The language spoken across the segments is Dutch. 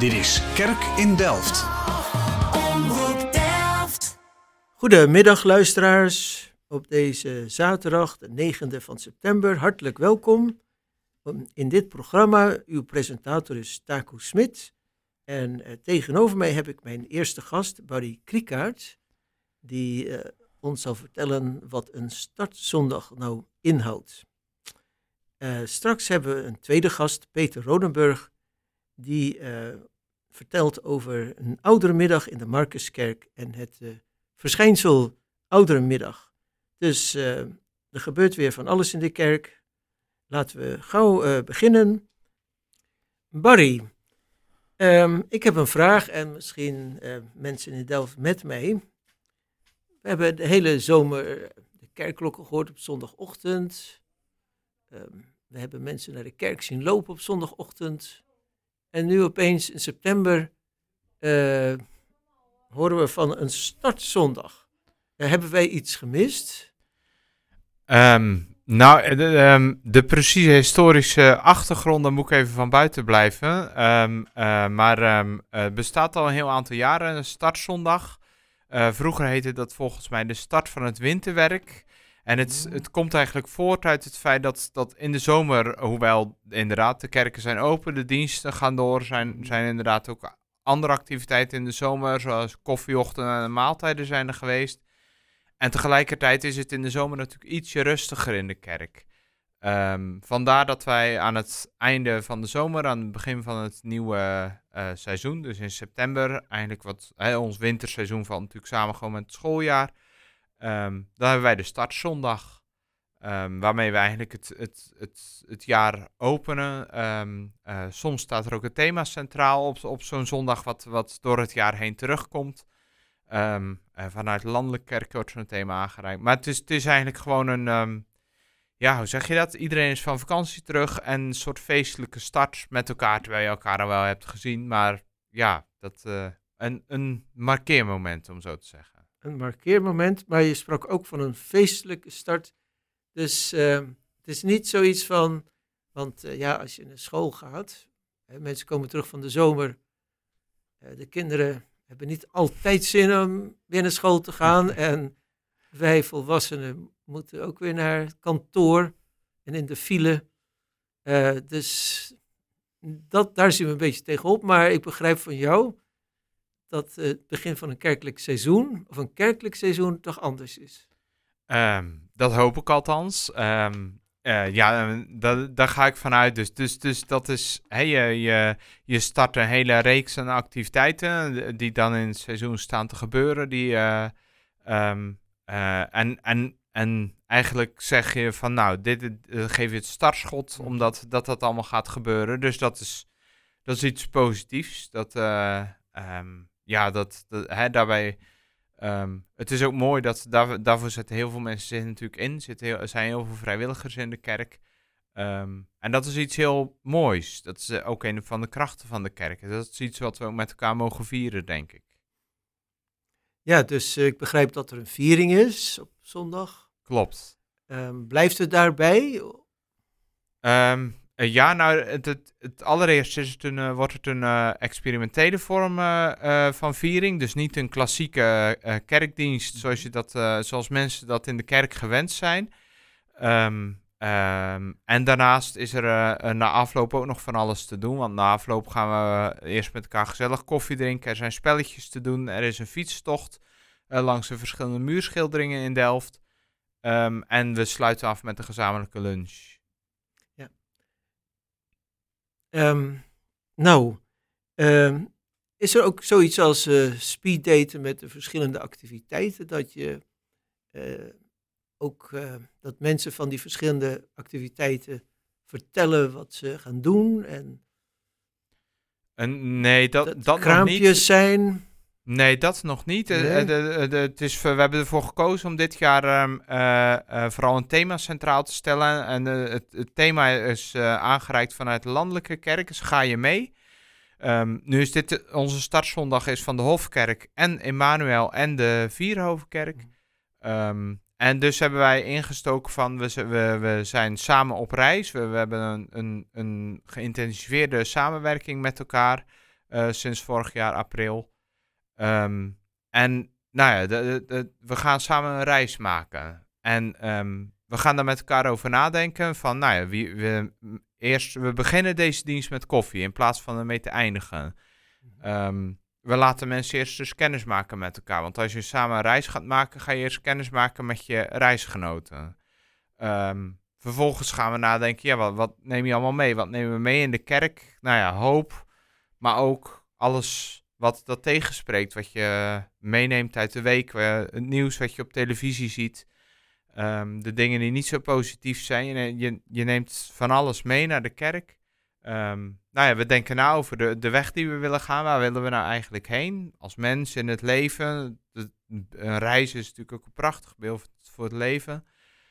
Dit is Kerk in Delft. Omroep Delft. Goedemiddag luisteraars, op deze zaterdag de 9e van september. Hartelijk welkom in dit programma. Uw presentator is Taco Smit en tegenover mij heb ik mijn eerste gast, Barry Kriekaert, die ons zal vertellen wat een startzondag nou inhoudt. Straks hebben we een tweede gast, Peter Rodenburg, die vertelt over een ouderenmiddag in de Marcuskerk en het verschijnsel ouderenmiddag. Dus er gebeurt weer van alles in de kerk. Laten we gauw beginnen. Barry, ik heb een vraag en misschien mensen in Delft met mij. We hebben de hele zomer de kerkklokken gehoord op zondagochtend. We hebben mensen naar de kerk zien lopen op zondagochtend. En nu opeens in september horen we van een startzondag. Hebben wij iets gemist? De precieze historische achtergronden moet ik even van buiten blijven. Maar het bestaat al een heel aantal jaren, een startzondag. Vroeger heette dat volgens mij de start van het winterwerk. En het komt eigenlijk voort uit het feit dat in de zomer, hoewel inderdaad de kerken zijn open, de diensten gaan door, zijn inderdaad ook andere activiteiten in de zomer, zoals koffieochtenden en maaltijden zijn er geweest. En tegelijkertijd is het in de zomer natuurlijk ietsje rustiger in de kerk. Vandaar dat wij aan het einde van de zomer, aan het begin van het nieuwe seizoen, dus in september, eigenlijk ons winterseizoen valt natuurlijk samen gewoon met het schooljaar. Dan hebben wij de startzondag, waarmee we eigenlijk het jaar openen. Soms staat er ook een thema centraal op zo'n zondag wat door het jaar heen terugkomt. Vanuit landelijke kerk wordt zo'n thema aangereikt. Maar het is eigenlijk gewoon een, hoe zeg je dat? Iedereen is van vakantie terug en een soort feestelijke start met elkaar, terwijl je elkaar al wel hebt gezien. Maar ja, een markeermoment om zo te zeggen. Een markeermoment, maar je sprak ook van een feestelijke start. Dus het is niet zoiets van, want als je naar school gaat, mensen komen terug van de zomer, de kinderen hebben niet altijd zin om weer naar school te gaan en wij volwassenen moeten ook weer naar het kantoor en in de file. Dus daar zien we een beetje tegenop, maar ik begrijp van jou dat het begin van een kerkelijk seizoen, of een kerkelijk seizoen, toch anders is. Dat hoop ik althans. Daar ga ik vanuit. Dus dat is, je start een hele reeks aan activiteiten die dan in het seizoen staan te gebeuren. En eigenlijk zeg je van dit geef je het startschot, omdat dat allemaal gaat gebeuren. Dus dat is iets positiefs. Daarbij, het is ook mooi dat daarvoor zetten heel veel mensen zich natuurlijk in. Er zijn heel veel vrijwilligers in de kerk. En dat is iets heel moois. Dat is ook een van de krachten van de kerk. Dat is iets wat we ook met elkaar mogen vieren, denk ik. Ja, dus ik begrijp dat er een viering is op zondag. Klopt. Blijft het daarbij? Het allereerst wordt het een experimentele vorm van viering. Dus niet een klassieke kerkdienst zoals mensen dat in de kerk gewend zijn. En daarnaast is er na afloop ook nog van alles te doen. Want na afloop gaan we eerst met elkaar gezellig koffie drinken. Er zijn spelletjes te doen. Er is een fietstocht langs de verschillende muurschilderingen in Delft. En we sluiten af met een gezamenlijke lunch. Is er ook zoiets als speeddaten met de verschillende activiteiten, dat je dat mensen van die verschillende activiteiten vertellen wat ze gaan doen nee, dat nog kraampjes niet. Zijn? Nee, dat nog niet. Nee. We hebben ervoor gekozen om dit jaar vooral een thema centraal te stellen. En het thema is aangereikt vanuit de landelijke kerk. Dus ga je mee? Nu is dit onze startzondag is van de Hofkerk en Emmanuel en de Vierhovenkerk. En dus hebben wij ingestoken van we zijn samen op reis. We hebben een geïntensiveerde samenwerking met elkaar. sinds vorig jaar april. En nou ja, we gaan samen een reis maken. En we gaan daar met elkaar over nadenken van, nou ja, we beginnen deze dienst met koffie in plaats van ermee te eindigen. We laten mensen eerst dus kennis maken met elkaar. Want als je samen een reis gaat maken, ga je eerst kennis maken met je reisgenoten. Vervolgens gaan we nadenken, ja, wat neem je allemaal mee? Wat nemen we mee in de kerk? Nou ja, hoop, maar ook alles wat dat tegenspreekt, wat je meeneemt uit de week, het nieuws wat je op televisie ziet, de dingen die niet zo positief zijn. Je neemt van alles mee naar de kerk. Nou ja, we denken na over de weg die we willen gaan. Waar willen we nou eigenlijk heen? Als mens in het leven. Een reis is natuurlijk ook een prachtig beeld voor het leven.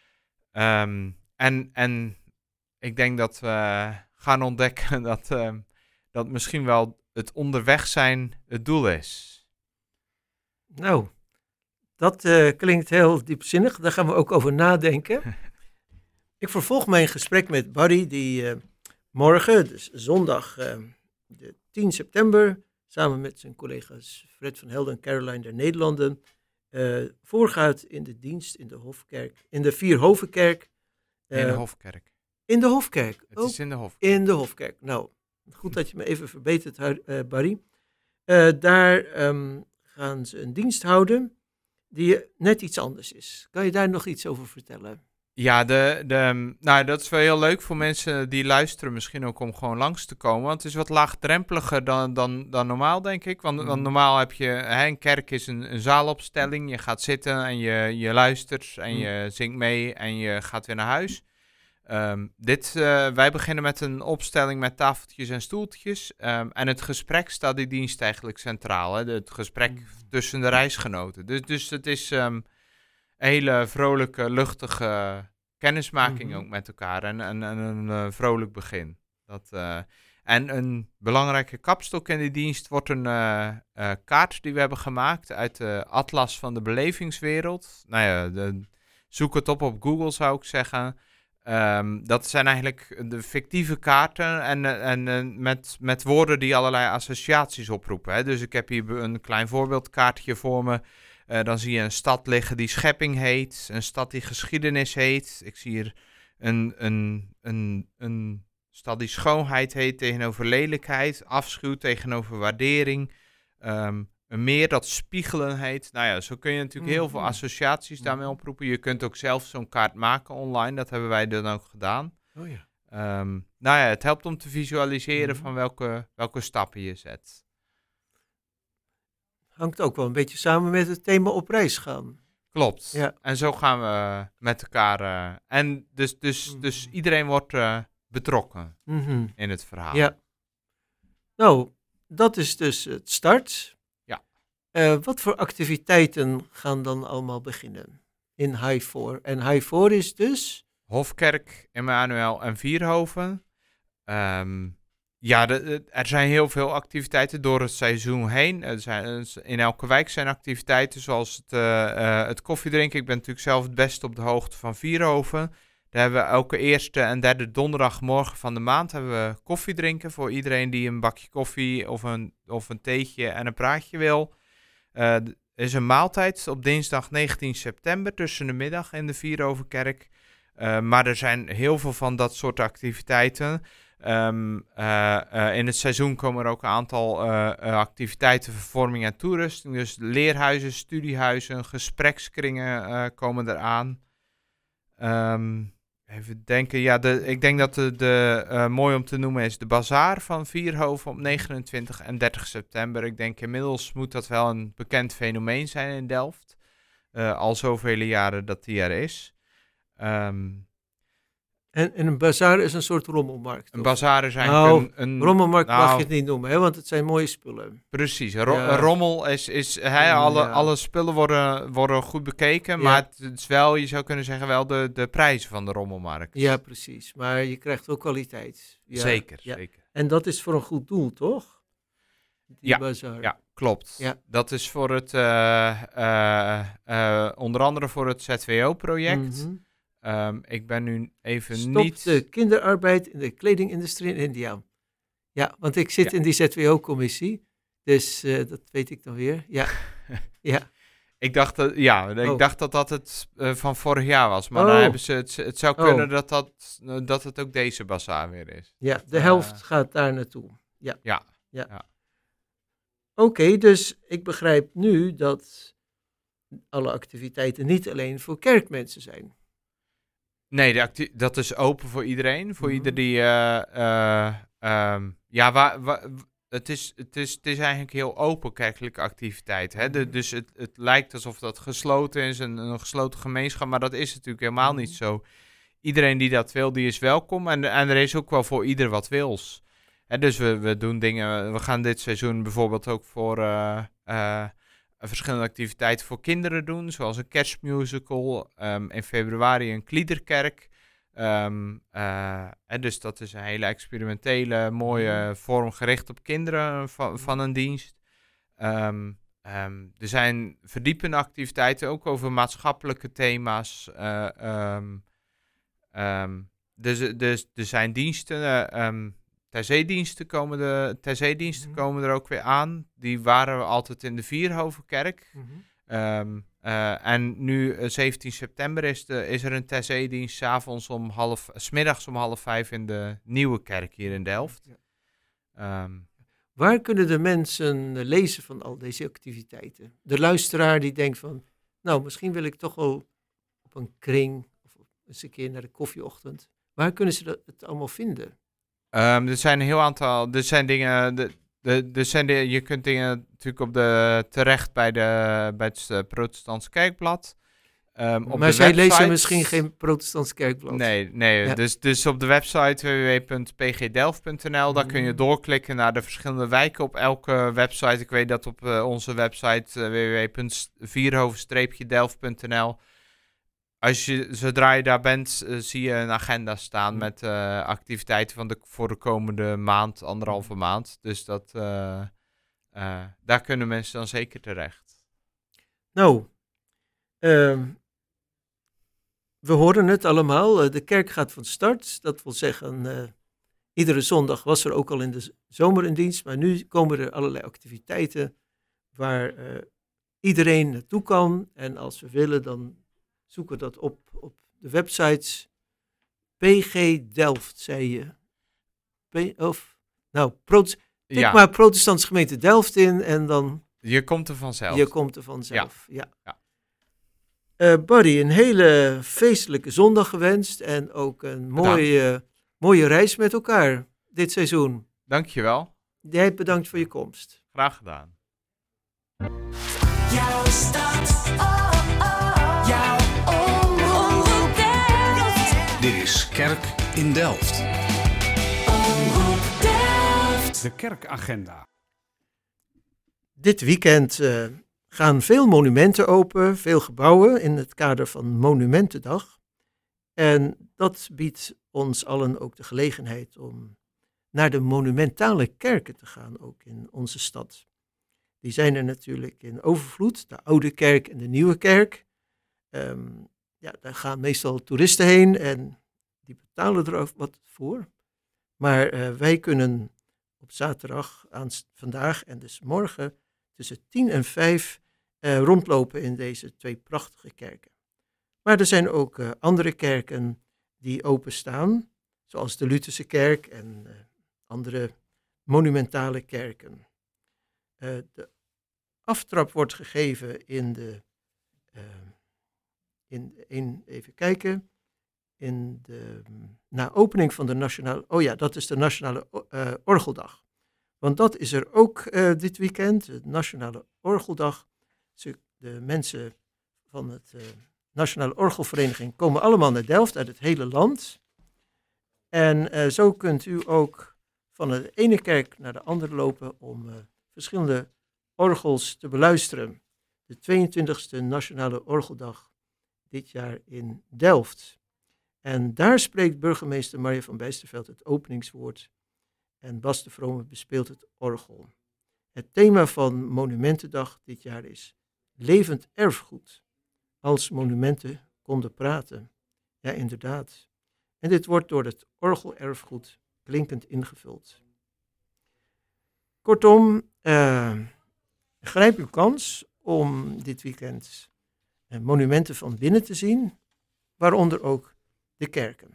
En ik denk dat we gaan ontdekken dat misschien wel het onderweg zijn het doel is. Nou, dat klinkt heel diepzinnig. Daar gaan we ook over nadenken. Ik vervolg mijn gesprek met Barry, die morgen, dus zondag de 10 september, samen met zijn collega's Fred van Helden en Caroline der Nederlanden, voorgaat in de dienst in de Hofkerk, in de Vierhovenkerk. In de Hofkerk. In de Hofkerk. Het is in de Hofkerk. In de Hofkerk. Nou, goed dat je me even verbetert, Barry. Daar gaan ze een dienst houden die net iets anders is. Kan je daar nog iets over vertellen? Ja, nou, dat is wel heel leuk voor mensen die luisteren misschien ook om gewoon langs te komen. Want het is wat laagdrempeliger dan normaal, denk ik. Want normaal heb je, een kerk is een zaalopstelling. Je gaat zitten en je luistert en je zingt mee en je gaat weer naar huis. Wij beginnen met een opstelling met tafeltjes en stoeltjes. En het gesprek staat die dienst eigenlijk centraal. Hè? Het gesprek tussen de reisgenoten. Dus het is een hele vrolijke, luchtige kennismaking ook met elkaar. En een vrolijk begin. En een belangrijke kapstok in die dienst wordt een kaart die we hebben gemaakt uit de Atlas van de Belevingswereld. Nou ja, zoek het op Google, zou ik zeggen. Dat zijn eigenlijk de fictieve kaarten en met woorden die allerlei associaties oproepen. Hè. Dus ik heb hier een klein voorbeeldkaartje voor me. Dan zie je een stad liggen die schepping heet, een stad die geschiedenis heet. Ik zie hier een stad die schoonheid heet tegenover lelijkheid, afschuw tegenover waardering. Een meer dat spiegelen heet. Nou ja, zo kun je natuurlijk heel veel associaties daarmee oproepen. Je kunt ook zelf zo'n kaart maken online. Dat hebben wij dan ook gedaan. Oh ja. Nou ja, het helpt om te visualiseren van welke stappen je zet. Hangt ook wel een beetje samen met het thema op reis gaan. Klopt. Ja. En zo gaan we met elkaar. En dus iedereen wordt betrokken in het verhaal. Ja. Nou, dat is dus het start. Wat voor activiteiten gaan dan allemaal beginnen in High4? En High4 is dus? Hofkerk, Emmanuel en Vierhoven. Er zijn heel veel activiteiten door het seizoen heen. In elke wijk zijn activiteiten zoals het koffiedrinken. Ik ben natuurlijk zelf het beste op de hoogte van Vierhoven. Daar hebben we elke eerste en derde donderdagmorgen van de maand hebben we koffiedrinken voor iedereen die een bakje koffie of een theetje en een praatje wil. Er is een maaltijd op dinsdag 19 september tussen de middag in de Vierhovenkerk. Maar er zijn heel veel van dat soort activiteiten. In het seizoen komen er ook een aantal activiteiten voor vorming en toerusting. Dus leerhuizen, studiehuizen, gesprekskringen komen eraan. Even denken, ik denk dat de mooi om te noemen is de bazaar van Vierhoven op 29 en 30 september. Ik denk inmiddels moet dat wel een bekend fenomeen zijn in Delft. Al zoveel jaren dat die er is. En een bazaar is een soort rommelmarkt. Een bazaar is eigenlijk een rommelmarkt mag je het niet noemen, hè, want het zijn mooie spullen. Precies, een rommel is alle spullen worden goed bekeken, maar het is wel, je zou kunnen zeggen, wel de prijzen van de rommelmarkt. Ja, precies, maar je krijgt ook kwaliteit. Ja, zeker. En dat is voor een goed doel, toch? Die bazaar. Ja, klopt. Ja. Dat is voor het, onder andere voor het ZWO-project. Ik ben nu even Stop de kinderarbeid in de kledingindustrie in India. Ja, want ik zit Ja. in die ZWO-commissie. Dus dat weet ik dan weer. Ja, ja. Ik dacht dat dat het van vorig jaar was. Maar Oh. dan hebben ze het zou Oh. kunnen dat het ook deze bazaar weer is. Ja, de helft gaat daar naartoe. Ja. Oké, dus ik begrijp nu dat alle activiteiten niet alleen voor kerkmensen zijn. Nee, dat is open voor iedereen. Voor Mhm. ieder die... het is eigenlijk heel open kerkelijke activiteit. Hè? Dus het lijkt alsof dat gesloten is, een gesloten gemeenschap. Maar dat is natuurlijk helemaal niet zo. Iedereen die dat wil, die is welkom. En er is ook wel voor ieder wat wils. Hè, dus we doen dingen... We gaan dit seizoen bijvoorbeeld ook voor... verschillende activiteiten voor kinderen doen, zoals een kerstmusical, in februari een kliederkerk. En dus dat is een hele experimentele, mooie vorm gericht op kinderen van een dienst. Er zijn verdiepende activiteiten, ook over maatschappelijke thema's. Dus er zijn diensten... Ter-zeediensten komen er ook weer aan. Die waren we altijd in de Vierhovenkerk. En nu, 17 september, is er een ter-zeedienst 's middags om 4:30 in de Nieuwe Kerk hier in Delft. Waar kunnen de mensen lezen van al deze activiteiten? De luisteraar die denkt van, nou, misschien wil ik toch wel op een kring of eens een keer naar de koffieochtend. Waar kunnen ze het allemaal vinden? Er zijn een heel aantal... Er zijn dingen... je kunt dingen natuurlijk terecht bij het Protestants Kerkblad. Maar zij lezen misschien geen Protestants Kerkblad. Nee. Ja. Dus op de website www.pgdelft.nl, daar kun je doorklikken naar de verschillende wijken op elke website. Ik weet dat op onze website www.vierhoven-delft.nl. Zodra je daar bent, zie je een agenda staan met activiteiten voor de komende maand, 1,5 maand. Dus daar kunnen mensen dan zeker terecht. Nou, we horen het allemaal. De kerk gaat van start. Dat wil zeggen, iedere zondag was er ook al in de zomer een dienst. Maar nu komen er allerlei activiteiten waar iedereen naartoe kan. En als we willen, dan zoeken we dat op de websites. PG Delft, zei je. Tik maar Protestantse gemeente Delft in en dan... Je komt er vanzelf. Je komt er vanzelf, ja. Ja. Buddy, een hele feestelijke zondag gewenst en ook een mooie reis met elkaar dit seizoen. Dankjewel. Jij bedankt voor je komst. Graag gedaan. Jouw stad, jouw omroep Delft. Dit is Kerk in Delft. Omroep Delft. De kerkagenda. Dit weekend gaan veel monumenten open, veel gebouwen in het kader van Monumentendag. En dat biedt ons allen ook de gelegenheid om naar de monumentale kerken te gaan, ook in onze stad. Die zijn er natuurlijk in overvloed, de Oude Kerk en de Nieuwe Kerk. Daar gaan meestal toeristen heen en die betalen er ook wat voor. Maar wij kunnen op zaterdag, vandaag en dus morgen, tussen 10 en 5 rondlopen in deze 2 prachtige kerken. Maar er zijn ook andere kerken die openstaan, zoals de Lutherse kerk en andere monumentale kerken. De aftrap wordt gegeven na opening van de nationale, dat is de Nationale Orgeldag. Want dat is er ook dit weekend, de Nationale Orgeldag. De mensen van het Nationale Orgelvereniging komen allemaal naar Delft uit het hele land. En zo kunt u ook van de ene kerk naar de andere lopen om verschillende orgels te beluisteren. De 22e Nationale Orgeldag dit jaar in Delft. En daar spreekt burgemeester Marja van Bijsterveld het openingswoord en Bas de Vrome bespeelt het orgel. Het thema van Monumentendag dit jaar is levend erfgoed. Als monumenten konden praten. Ja, inderdaad. En dit wordt door het orgelerfgoed klinkend ingevuld. Kortom, grijp uw kans om dit weekend monumenten van binnen te zien, waaronder ook de kerken.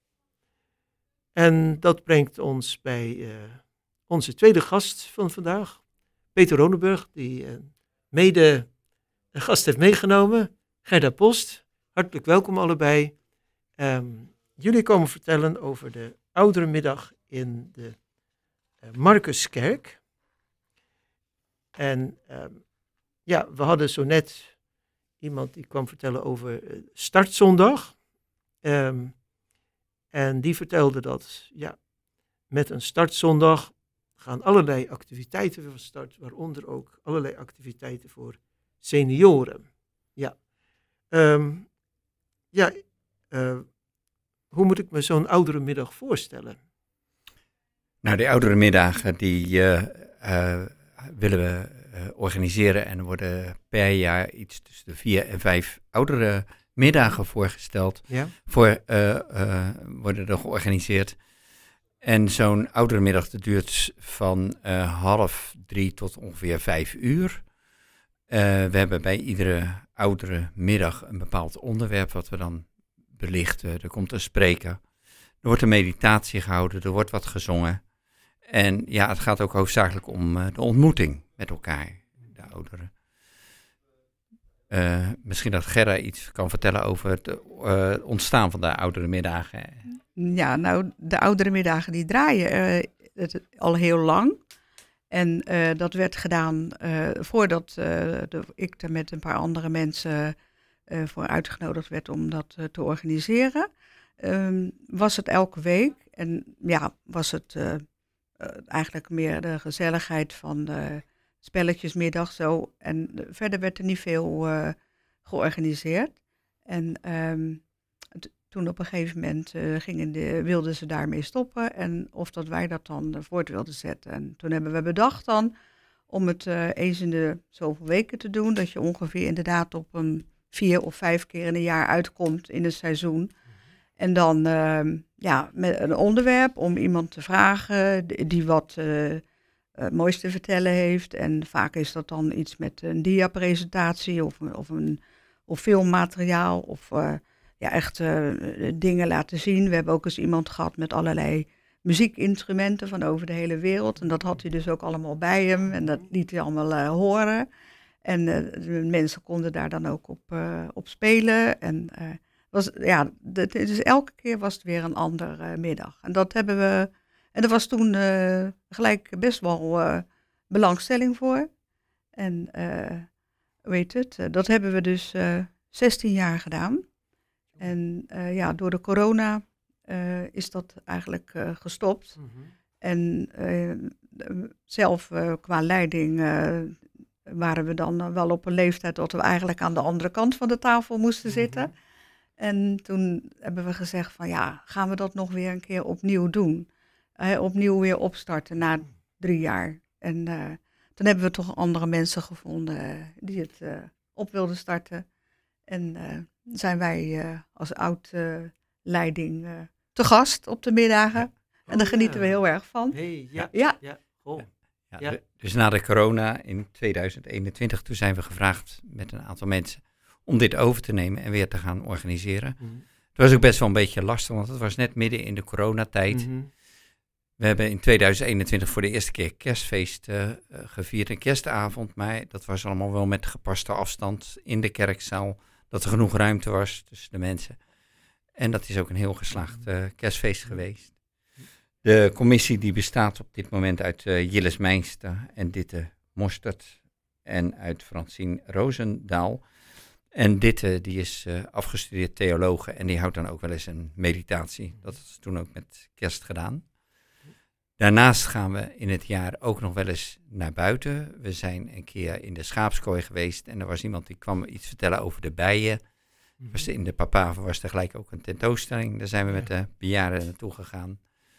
En dat brengt ons bij onze tweede gast van vandaag, Peter Ronenburg, die mede een gast heeft meegenomen, Gerda Post. Hartelijk welkom allebei. Jullie komen vertellen over de ouderenmiddag in de Marcuskerk. En we hadden zo net iemand die kwam vertellen over startzondag. En die vertelde dat met een startzondag gaan allerlei activiteiten van start, waaronder ook allerlei activiteiten voor senioren. Hoe moet ik me zo'n ouderenmiddag voorstellen? Nou, de ouderenmiddagen die willen we organiseren en er worden per jaar iets tussen de 4 en 5 ouderenmiddagen voorgesteld. Ja? Worden er georganiseerd. En zo'n ouderenmiddag dat duurt van 2:30 tot ongeveer 5 uur. We hebben bij iedere ouderenmiddag een bepaald onderwerp wat we dan belichten. Er komt een spreker, er wordt een meditatie gehouden, er wordt wat gezongen. En het gaat ook hoofdzakelijk om de ontmoeting met elkaar, de ouderen. Misschien dat Gerda iets kan vertellen over het ontstaan van de ouderenmiddagen. Ja, nou, de ouderenmiddagen die draaien al heel lang. En dat werd gedaan voordat ik er met een paar andere mensen voor uitgenodigd werd om dat te organiseren. Was het elke week en was het eigenlijk meer de gezelligheid van de spelletjesmiddag zo. En verder werd er niet veel georganiseerd. En toen op een gegeven moment wilden ze daarmee stoppen. En of dat wij dat dan voort wilden zetten. En toen hebben we bedacht dan om het eens in de zoveel weken te doen. Dat je ongeveer inderdaad op een 4 of 5 keer in een jaar uitkomt in een seizoen. En dan met een onderwerp om iemand te vragen die wat moois te vertellen heeft. En vaak is dat dan iets met een diapresentatie of filmmateriaal of echt dingen laten zien. We hebben ook eens iemand gehad met allerlei muziekinstrumenten van over de hele wereld. En dat had hij dus ook allemaal bij hem en dat liet hij allemaal horen. En de mensen konden daar dan ook op spelen. En dus elke keer was het weer een andere middag. En dat hebben we. En er was toen gelijk best wel belangstelling voor. En dat hebben we dus 16 jaar gedaan. En door de corona is dat eigenlijk gestopt. Mm-hmm. En zelf qua leiding waren we dan wel op een leeftijd dat we eigenlijk aan de andere kant van de tafel moesten zitten. En toen hebben we gezegd van gaan we dat nog weer een keer opnieuw doen? Opnieuw weer opstarten na 3 jaar. En toen hebben we toch andere mensen gevonden die het op wilden starten. En zijn wij als oud-leiding te gast op de middagen. En daar genieten we heel erg van. Cool. Dus na de corona in 2021, toen zijn we gevraagd met een aantal mensen om dit over te nemen en weer te gaan organiseren. Mm-hmm. Het was ook best wel een beetje lastig, want het was net midden in de coronatijd. Mm-hmm. We hebben in 2021 voor de eerste keer kerstfeest gevierd, een kerstavond. Maar dat was allemaal wel met gepaste afstand in de kerkzaal. Dat er genoeg ruimte was tussen de mensen. En dat is ook een heel geslaagd kerstfeest geweest. De commissie die bestaat op dit moment uit Jilles Meinster en Ditte Mostert en uit Francine Roosendaal. En Ditte die is afgestudeerd theologe en die houdt dan ook wel eens een meditatie. Dat is toen ook met kerst gedaan. Daarnaast gaan we in het jaar ook nog wel eens naar buiten. We zijn een keer in de schaapskooi geweest en er was iemand die kwam iets vertellen over de bijen. In de Papaver was er gelijk ook een tentoonstelling. Daar zijn we met de bejaarden naartoe gegaan.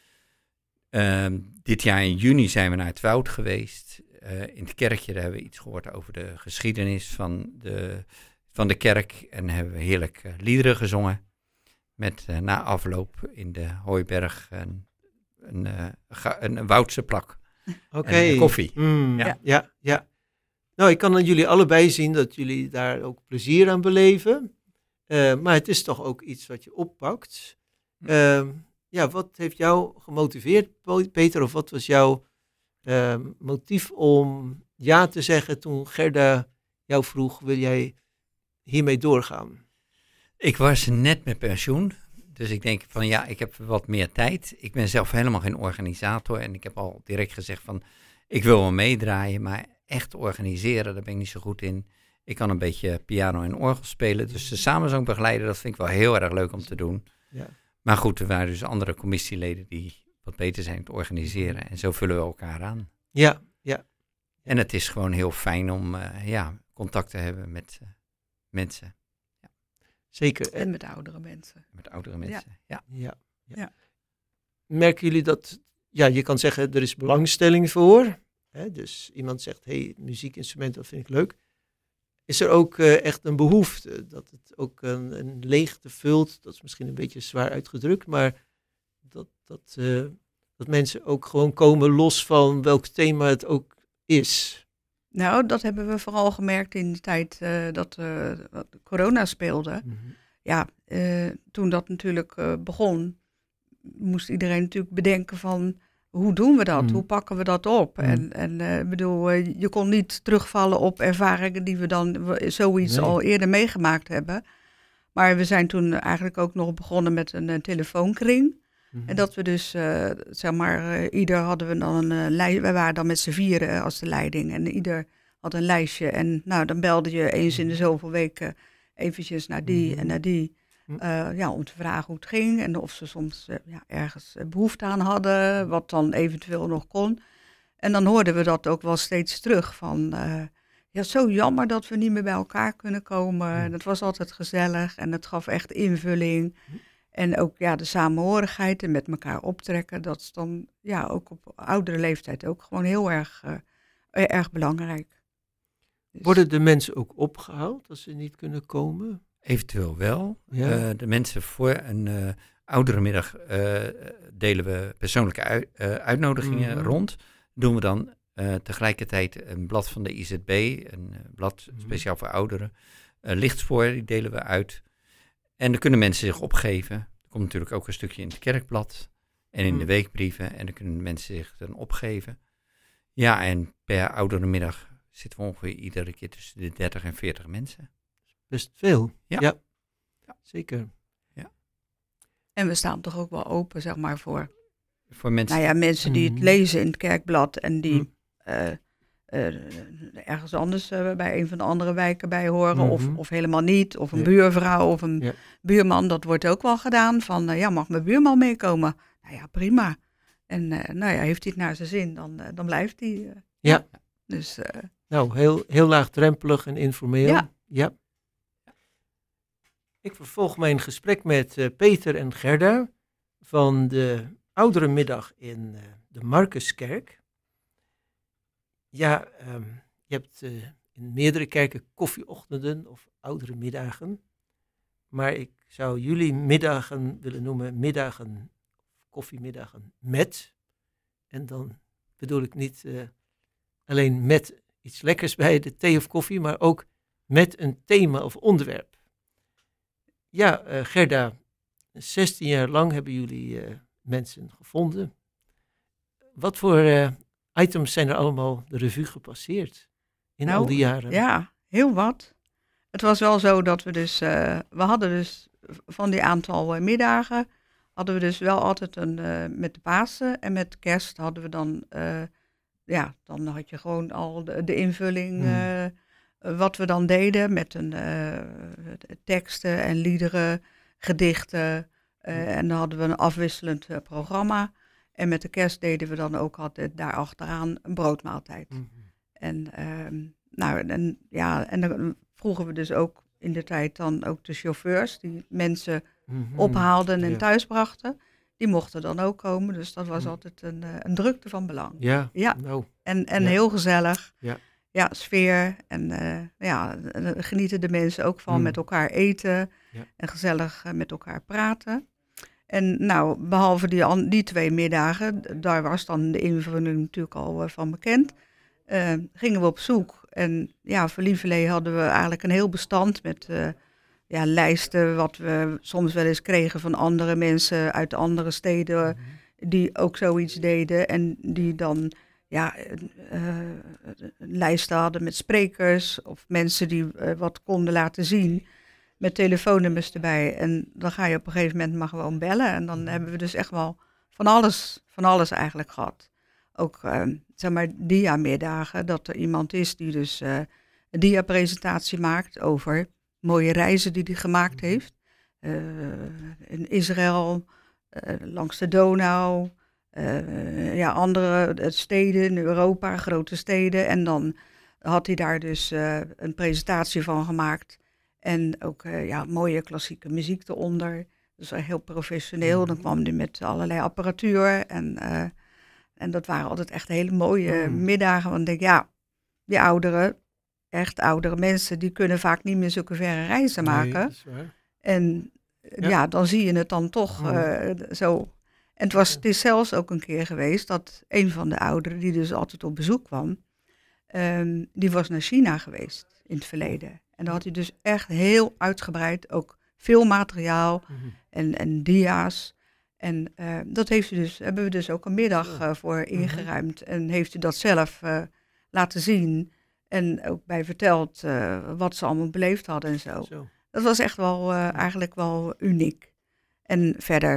Dit jaar in juni zijn we naar het Woud geweest. In het kerkje daar hebben we iets gehoord over de geschiedenis van de kerk. En hebben we heerlijk liederen gezongen. Met na afloop in de Hooiberg een Woudse plak Oké. En koffie. Ja. Ja. Ja. Nou, ik kan aan jullie allebei zien dat jullie daar ook plezier aan beleven. Maar het is toch ook iets wat je oppakt. Wat heeft jou gemotiveerd, Peter? Of wat was jouw motief om ja te zeggen toen Gerda jou vroeg, wil jij hiermee doorgaan? Ik was net met pensioen. Dus ik denk van ja, ik heb wat meer tijd. Ik ben zelf helemaal geen organisator. En ik heb al direct gezegd van, ik wil wel meedraaien. Maar echt organiseren, daar ben ik niet zo goed in. Ik kan een beetje piano en orgel spelen. Dus de samenzang begeleiden, dat vind ik wel heel erg leuk om te doen. Ja. Maar goed, er waren dus andere commissieleden die wat beter zijn te organiseren. En zo vullen we elkaar aan. Ja. En het is gewoon heel fijn om contact te hebben met mensen. Zeker. En met oudere mensen. Met oudere mensen, ja. Ja. Merken jullie dat, je kan zeggen, er is belangstelling voor. Hè? Dus iemand zegt, muziekinstrument, dat vind ik leuk. Is er ook echt een behoefte dat het ook een leegte vult? Dat is misschien een beetje zwaar uitgedrukt, maar dat mensen ook gewoon komen los van welk thema het ook is. Nou, dat hebben we vooral gemerkt in de tijd dat corona speelde. Mm-hmm. Ja, toen dat natuurlijk begon, moest iedereen natuurlijk bedenken van, hoe doen we dat? Mm. Hoe pakken we dat op? Mm. Je kon niet terugvallen op ervaringen die we dan zoiets al eerder meegemaakt hebben. Maar we zijn toen eigenlijk ook nog begonnen met een telefoonkring. Mm-hmm. En dat we dus, ieder hadden we dan een lijst. Wij waren dan met z'n vieren als de leiding. En ieder had een lijstje. En nou, dan belde je eens in de zoveel weken eventjes naar die en naar die. Om te vragen hoe het ging. En of ze soms ergens behoefte aan hadden. Wat dan eventueel nog kon. En dan hoorden we dat ook wel steeds terug. Van, zo jammer dat we niet meer bij elkaar kunnen komen. En het was altijd gezellig. En het gaf echt invulling. En ook de samenhorigheid en met elkaar optrekken, dat is dan ook op oudere leeftijd ook gewoon heel erg belangrijk. Dus. Worden de mensen ook opgehaald als ze niet kunnen komen? Eventueel wel. Ja. De mensen voor een oudere middag delen we persoonlijke uitnodigingen rond. Doen we dan tegelijkertijd een blad van de IZB, een blad speciaal voor ouderen. Lichtspoor, die delen we uit. En dan kunnen mensen zich opgeven. Er komt natuurlijk ook een stukje in het kerkblad en in de weekbrieven. En dan kunnen mensen zich dan opgeven. Ja, en per oudere middag zitten we ongeveer iedere keer tussen de 30 en 40 mensen. Best veel. Ja. Zeker. Ja. En we staan toch ook wel open, zeg maar, voor mensen. Mensen die het lezen in het kerkblad en die ergens anders bij een van de andere wijken bij horen of helemaal niet. Of een buurvrouw of een buurman, dat wordt ook wel gedaan van, mag mijn buurman meekomen? Nou ja, prima. En heeft hij het naar zijn zin, dan blijft hij. Ja. Dus, heel laagdrempelig en informeel. Ja. Ik vervolg mijn gesprek met Peter en Gerda van de ouderenmiddag in de Marcuskerk. Ja, je hebt in meerdere kerken koffieochtenden of oudere middagen. Maar ik zou jullie middagen willen noemen koffiemiddagen met. En dan bedoel ik niet alleen met iets lekkers bij de thee of koffie, maar ook met een thema of onderwerp. Ja, Gerda, 16 jaar lang hebben jullie mensen gevonden. Wat voor items zijn er allemaal de revue gepasseerd in al die jaren? Ja, heel wat. Het was wel zo dat we dus, we hadden dus van die aantal middagen, hadden we dus wel altijd met de Pasen en met Kerst hadden we dan, dan had je gewoon al de invulling, wat we dan deden met teksten en liederen, gedichten. En dan hadden we een afwisselend programma. En met de Kerst deden we dan ook altijd daarachteraan een broodmaaltijd. En dan vroegen we dus ook in de tijd dan ook de chauffeurs die mensen ophaalden en thuis brachten. Die mochten dan ook komen, dus dat was altijd een drukte van belang. Ja. En heel gezellig. Ja. Ja, sfeer. En genieten de mensen ook van met elkaar eten en gezellig met elkaar praten. En nou, behalve die 2 middagen, daar was dan de invulling natuurlijk al van bekend, gingen we op zoek. En ja, voor Lieverlee hadden we eigenlijk een heel bestand met lijsten, wat we soms wel eens kregen van andere mensen uit andere steden die ook zoiets deden. En die dan een lijst hadden met sprekers of mensen die wat konden laten zien. Met telefoonnummers erbij. En dan ga je op een gegeven moment maar gewoon bellen. En dan hebben we dus echt wel van alles eigenlijk gehad. Ook, dia-middagen. Dat er iemand is die dus een dia-presentatie maakt over mooie reizen die hij gemaakt heeft. In Israël, langs de Donau. Andere steden in Europa, grote steden. En dan had hij daar dus een presentatie van gemaakt. En ook mooie klassieke muziek eronder. Dus heel professioneel. Dan kwam hij met allerlei apparatuur. En dat waren altijd echt hele mooie middagen. Want ik denk, die echt oudere mensen, die kunnen vaak niet meer zulke verre reizen maken. Nee, dat is waar. En dan zie je het dan toch zo. En het is zelfs ook een keer geweest dat een van de ouderen, die dus altijd op bezoek kwam, die was naar China geweest in het verleden. En dan had hij dus echt heel uitgebreid ook veel materiaal en dia's. En dat hebben we dus ook een middag voor ingeruimd. En heeft hij dat zelf laten zien. En ook bij verteld wat ze allemaal beleefd hadden en zo. Dat was echt wel eigenlijk wel uniek. En verder,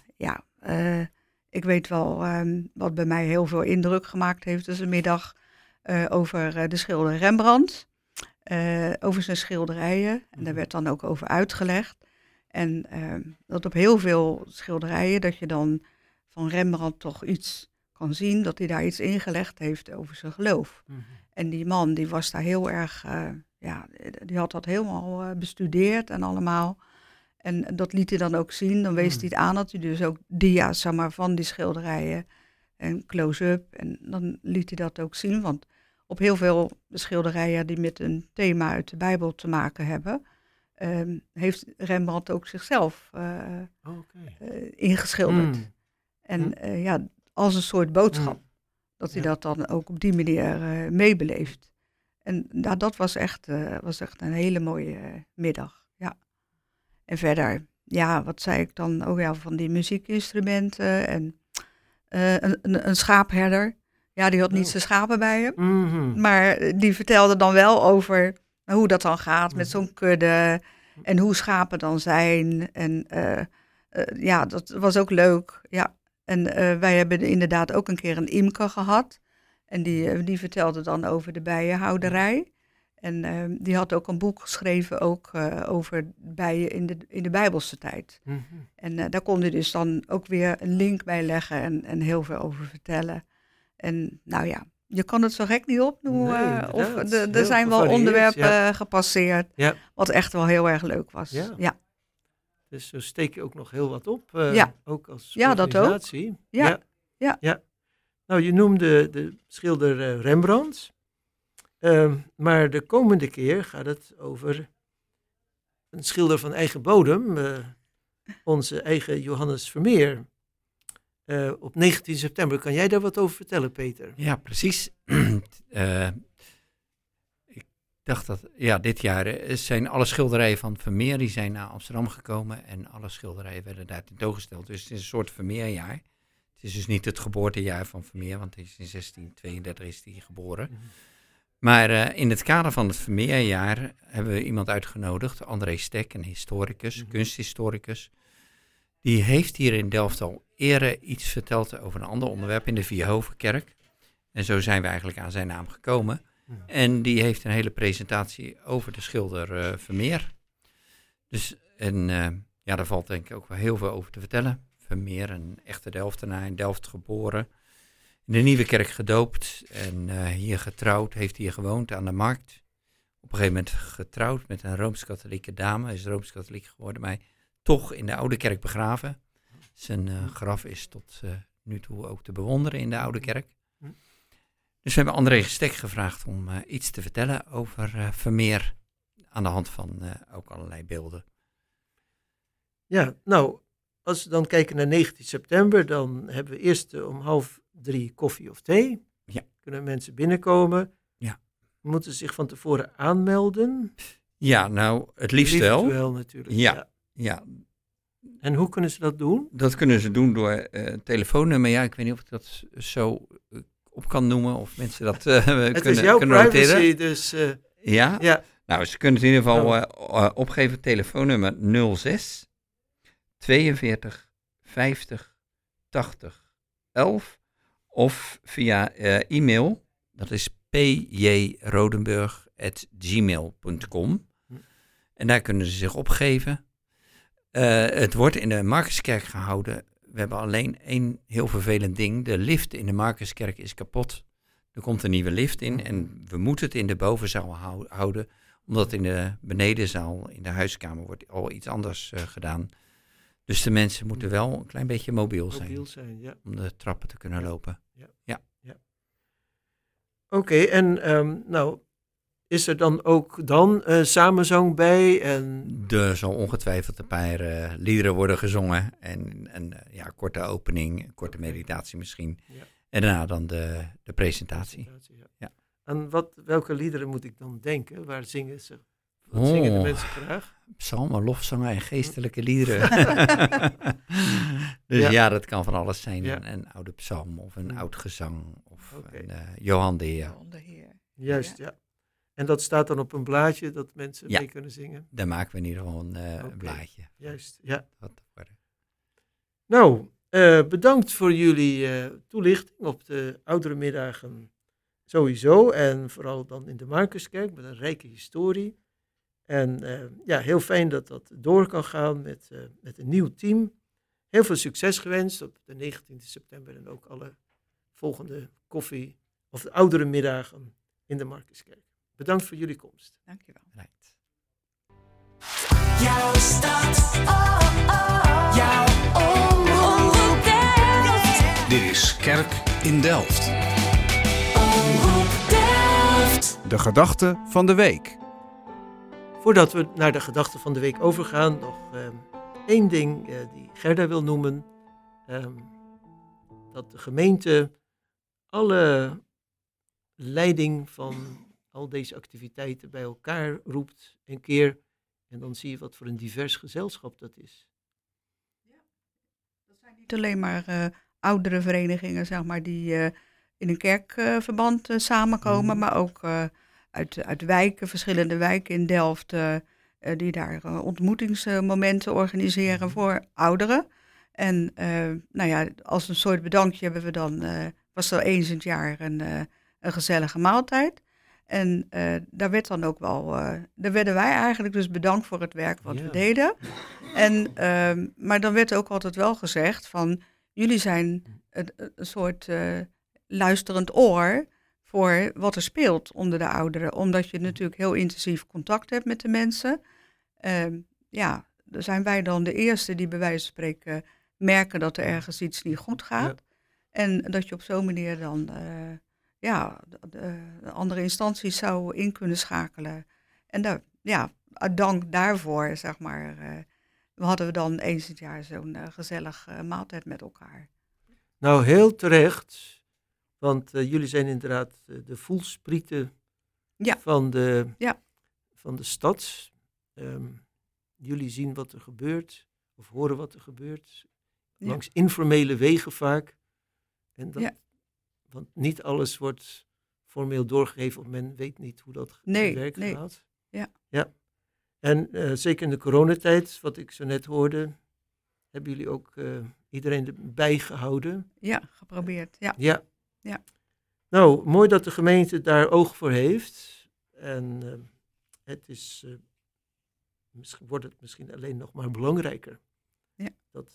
ik weet wel wat bij mij heel veel indruk gemaakt heeft. Dus een middag over de schilder Rembrandt. Over zijn schilderijen. En daar werd dan ook over uitgelegd. En dat op heel veel schilderijen, dat je dan van Rembrandt toch iets kan zien, dat hij daar iets ingelegd heeft over zijn geloof. En die man, die was daar heel erg, die had dat helemaal bestudeerd en allemaal. En dat liet hij dan ook zien. Dan wees hij het aan dat hij dus ook dia's, van die schilderijen en close-up. En dan liet hij dat ook zien, want op heel veel schilderijen die met een thema uit de Bijbel te maken hebben, heeft Rembrandt ook zichzelf ingeschilderd. En als een soort boodschap. Dat hij dat dan ook op die manier meebeleeft. En dat was echt een hele mooie middag. Ja. En verder, wat zei ik dan ook van die muziekinstrumenten en een schaapherder. Ja, die had niet zijn schapen bij hem. Maar die vertelde dan wel over hoe dat dan gaat met zo'n kudde. En hoe schapen dan zijn. En dat was ook leuk. Ja. En wij hebben inderdaad ook een keer een imker gehad. En die vertelde dan over de bijenhouderij. En die had ook een boek geschreven ook over bijen in de Bijbelse tijd. En daar kon hij dus dan ook weer een link bij leggen en heel veel over vertellen. En je kan het zo gek niet opnoemen. Er zijn wel onderwerpen gepasseerd, wat echt wel heel erg leuk was. Ja. Dus zo steek je ook nog heel wat op, ook als organisatie. Dat ook. Ja. Nou, je noemde de schilder Rembrandt. Maar de komende keer gaat het over een schilder van eigen bodem, onze eigen Johannes Vermeer. Op 19 september. Kan jij daar wat over vertellen, Peter? Ja, precies. Ik dacht dat, dit jaar zijn alle schilderijen van Vermeer, die zijn naar Amsterdam gekomen en alle schilderijen werden daar tentoongesteld. Dus het is een soort Vermeerjaar. Het is dus niet het geboortejaar van Vermeer, want in 1632 is hij geboren. Maar in het kader van het Vermeerjaar hebben we iemand uitgenodigd, André Stek, een historicus, kunsthistoricus. Die heeft hier in Delft al eerder iets verteld over een ander onderwerp in de Vierhovenkerk. En zo zijn we eigenlijk aan zijn naam gekomen. En die heeft een hele presentatie over de schilder Vermeer. Dus, daar valt denk ik ook wel heel veel over te vertellen. Vermeer, een echte Delftenaar, in Delft geboren. In de Nieuwe Kerk gedoopt en hier getrouwd, heeft hier gewoond aan de Markt. Op een gegeven moment getrouwd met een Rooms-Katholieke dame, is Rooms-Katholiek geworden, maar toch in de Oude Kerk begraven. Zijn graf is tot nu toe ook te bewonderen in de Oude Kerk. Dus we hebben André Stek gevraagd om iets te vertellen over Vermeer aan de hand van ook allerlei beelden. Ja, nou, als we dan kijken naar 19 september, dan hebben we eerst om 2:30 koffie of thee. Ja. Kunnen mensen binnenkomen. Ja. Moeten ze zich van tevoren aanmelden. Ja, nou, het liefst wel. Virtueel natuurlijk. Ja. Ja, En hoe kunnen ze dat doen? dat kunnen ze doen door telefoonnummer. Ja, ik weet niet of ik dat zo op kan noemen of mensen dat Het is jouw kunnen privacy, noteren. dus Ja? ja. Nou, ze kunnen het in ieder geval opgeven. Telefoonnummer 06 42 50 80 11 of via e-mail. Dat is pjrodenburg@gmail.com. En daar kunnen ze zich opgeven. Het wordt in de Marcuskerk gehouden. We hebben alleen één heel vervelend ding. De lift in de Marcuskerk is kapot. Er komt een nieuwe lift in en we moeten het in de bovenzaal houden. Omdat in de benedenzaal, in de huiskamer, wordt al iets anders gedaan. Dus de mensen moeten wel een klein beetje mobiel zijn. Ja. Om de trappen te kunnen lopen. Oké, en nou, is er dan ook samenzang bij? En Er zal ongetwijfeld een paar liederen worden gezongen. En korte opening, een korte meditatie misschien. Ja. En daarna dan de presentatie. Ja. Aan welke liederen moet ik dan denken? Waar zingen ze? Wat zingen de mensen graag? Psalmen, lofzangen en geestelijke liederen. Dus Ja. ja, dat kan van alles zijn. Ja. Een oude psalm of een oud gezang. Of Oké. een Johan de Heer. De Heer. Juist, ja. En dat staat dan op een blaadje dat mensen Ja. mee kunnen zingen? Daar maken we in ieder geval een Oké. blaadje. Juist, ja. Wat te worden. Nou, bedankt voor jullie toelichting op de ouderenmiddagen sowieso. En vooral dan in de Marcuskerk met een rijke historie. En heel fijn dat dat door kan gaan met een nieuw team. Heel veel succes gewenst op de 19 september en ook alle volgende koffie- of de ouderenmiddagen in de Marcuskerk. Bedankt voor jullie komst. Dankjewel. Right. Jouw stad, jouw omroep Delft. Dit is Kerk in Delft. Omroep Delft. De gedachte van de week. Voordat we naar de gedachte van de week overgaan, nog één ding die Gerda wil noemen. Dat de gemeente alle leiding van al deze activiteiten bij elkaar roept een keer. En dan zie je wat voor een divers gezelschap dat is. Niet alleen maar oudere verenigingen, zeg maar, die in een kerkverband samenkomen, maar ook uit wijken, verschillende wijken in Delft, die daar ontmoetingsmomenten organiseren voor ouderen. En als een soort bedankje hebben we dan, was er eens in het jaar een gezellige maaltijd. En daar werd dan ook wel, daar werden wij eigenlijk dus bedankt voor het werk wat we deden. En, maar dan werd ook altijd wel gezegd van, jullie zijn een soort luisterend oor voor wat er speelt onder de ouderen. Omdat je natuurlijk heel intensief contact hebt met de mensen. Dan zijn wij dan de eerste die bij wijze van spreken merken dat er ergens iets niet goed gaat. Ja. En dat je op zo'n manier dan de andere instanties zou in kunnen schakelen. En dank daarvoor, zeg maar, hadden we dan eens in het jaar zo'n gezellig maaltijd met elkaar. Nou, heel terecht, want jullie zijn inderdaad de voelsprieten van de stad. Jullie zien wat er gebeurt, of horen wat er gebeurt, langs informele wegen vaak. En dat, want niet alles wordt formeel doorgegeven, of men weet niet hoe dat werk gaat. Ja. En zeker in de coronatijd, wat ik zo net hoorde, hebben jullie ook iedereen erbij gehouden. Ja, geprobeerd. Ja. Nou, mooi dat de gemeente daar oog voor heeft. En het is, wordt het misschien alleen nog maar belangrijker. Ja.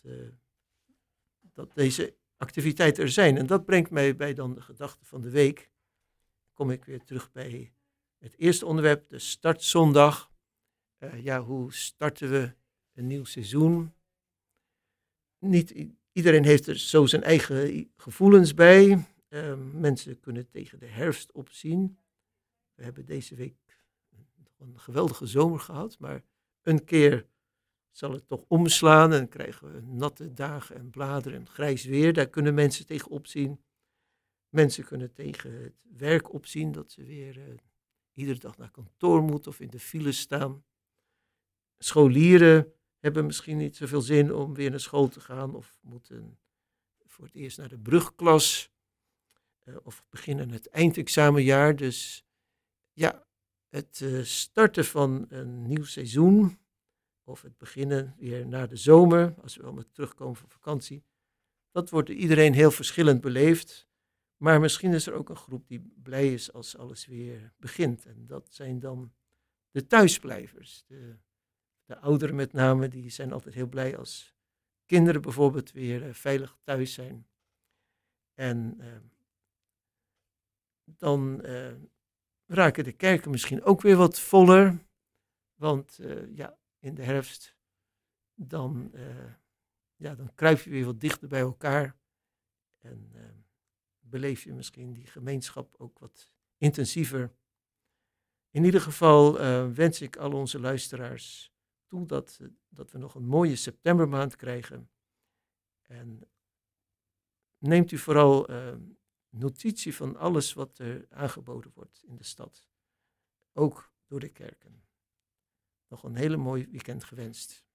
Dat deze activiteiten er zijn. En dat brengt mij bij dan de gedachte van de week. Kom ik weer terug bij het eerste onderwerp, de startzondag. Hoe starten we een nieuw seizoen? Niet iedereen heeft er zo zijn eigen gevoelens bij. Mensen kunnen tegen de herfst opzien. We hebben deze week een geweldige zomer gehad, maar een keer zal het toch omslaan en dan krijgen we natte dagen en bladeren en grijs weer. Daar kunnen mensen tegen opzien. Mensen kunnen tegen het werk opzien, dat ze weer iedere dag naar kantoor moeten of in de file staan. Scholieren hebben misschien niet zoveel zin om weer naar school te gaan of moeten voor het eerst naar de brugklas of beginnen het eindexamenjaar. Dus ja, het starten van een nieuw seizoen of het beginnen weer na de zomer, als we allemaal terugkomen van vakantie, dat wordt door iedereen heel verschillend beleefd. Maar misschien is er ook een groep die blij is als alles weer begint. En dat zijn dan de thuisblijvers. De ouderen met name, die zijn altijd heel blij als kinderen bijvoorbeeld weer veilig thuis zijn. En dan raken de kerken misschien ook weer wat voller. Want in de herfst, dan kruip je weer wat dichter bij elkaar. En beleef je misschien die gemeenschap ook wat intensiever. In ieder geval wens ik al onze luisteraars toe dat we nog een mooie septembermaand krijgen. En neemt u vooral notitie van alles wat er aangeboden wordt in de stad. Ook door de kerken. Nog een hele mooi weekend gewenst.